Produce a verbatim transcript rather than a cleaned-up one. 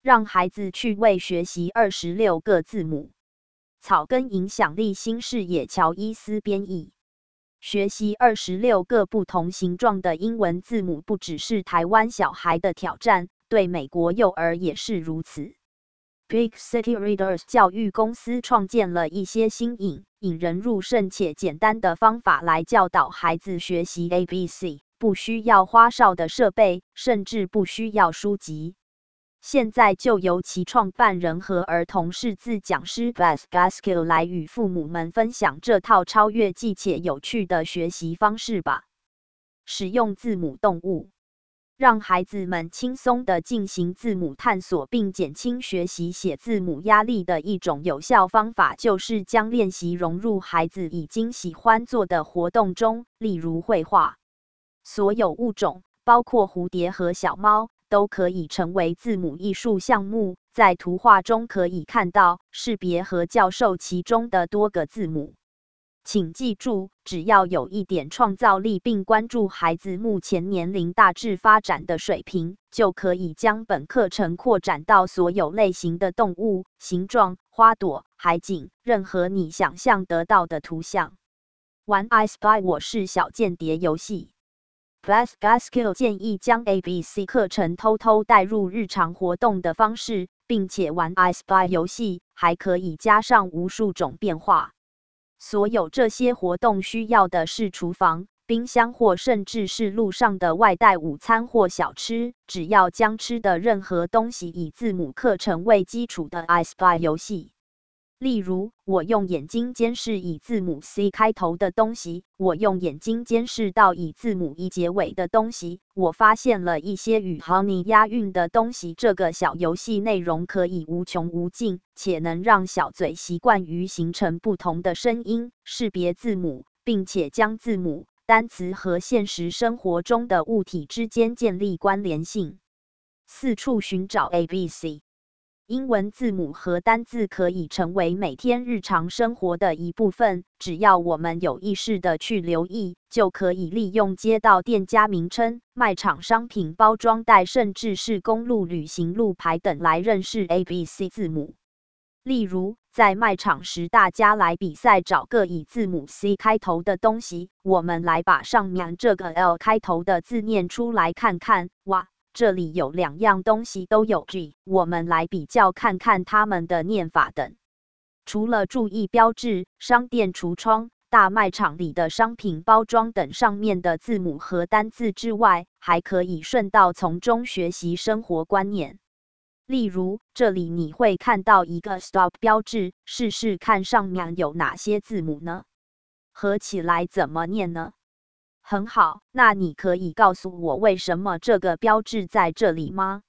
让孩子趣味学习二十六个字母。草根影响力新视野乔伊斯编译。学习二十六个不同形状的英文字母不只是台湾小孩的挑战，对美国幼儿也是如此。Big City Readers 教育公司创建了一些新颖、引人入胜且简单的方法来教导孩子学习 A B C， 不需要花哨的设备，甚至不需要书籍。现在就由其创办人和儿童识字讲师 Beth Gaskill 来与父母们分享这套超越既且有趣的学习方式吧。使用字母动物。让孩子们轻松地进行字母探索并减轻学习写字母压力的一种有效方法，就是将练习融入孩子已经喜欢做的活动中，例如绘画。所有物种，包括蝴蝶和小猫，都可以成为字母艺术项目。在图画中可以看到、识别和教授其中的多个字母。请记住，只要有一点创造力并关注孩子目前年龄大致发展的水平，就可以将本课程扩展到所有类型的动物、形状、花朵、海景，任何你想象得到的图像。玩 I Spy 我是小间谍游戏。Beth Gaskill 建议将 A B C 课程偷偷带入日常活动的方式，并且玩 I Spy 游戏还可以加上无数种变化。所有这些活动需要的是厨房、冰箱或甚至是路上的外带午餐或小吃，只要将吃的任何东西以字母课程为基础的 I Spy 游戏。例如，我用眼睛监视以字母 C 开头的东西，我用眼睛监视到以字母 E 结尾的东西，我发现了一些与 honey 押韵的东西。这个小游戏内容可以无穷无尽，且能让小嘴习惯于形成不同的声音，识别字母，并且将字母、单词和现实生活中的物体之间建立关联性。四处寻找 A B C。英文字母和单字可以成为每天日常生活的一部分，只要我们有意识地去留意，就可以利用街道店家名称、卖场商品包装袋，甚至是公路旅行路牌等来认识 A B C 字母。例如，在卖场时，大家来比赛找个以字母 C 开头的东西，我们来把上面这个 L 开头的字念出来看看。哇！这里有两样东西都有 G， 我们来比较看看它们的念法等。除了注意标志、商店橱窗、大卖场里的商品包装等上面的字母和单字之外，还可以顺道从中学习生活观念。例如，这里你会看到一个 stop 标志，试试看上面有哪些字母呢？合起来怎么念呢？很好，那你可以告诉我为什么这个标志在这里吗？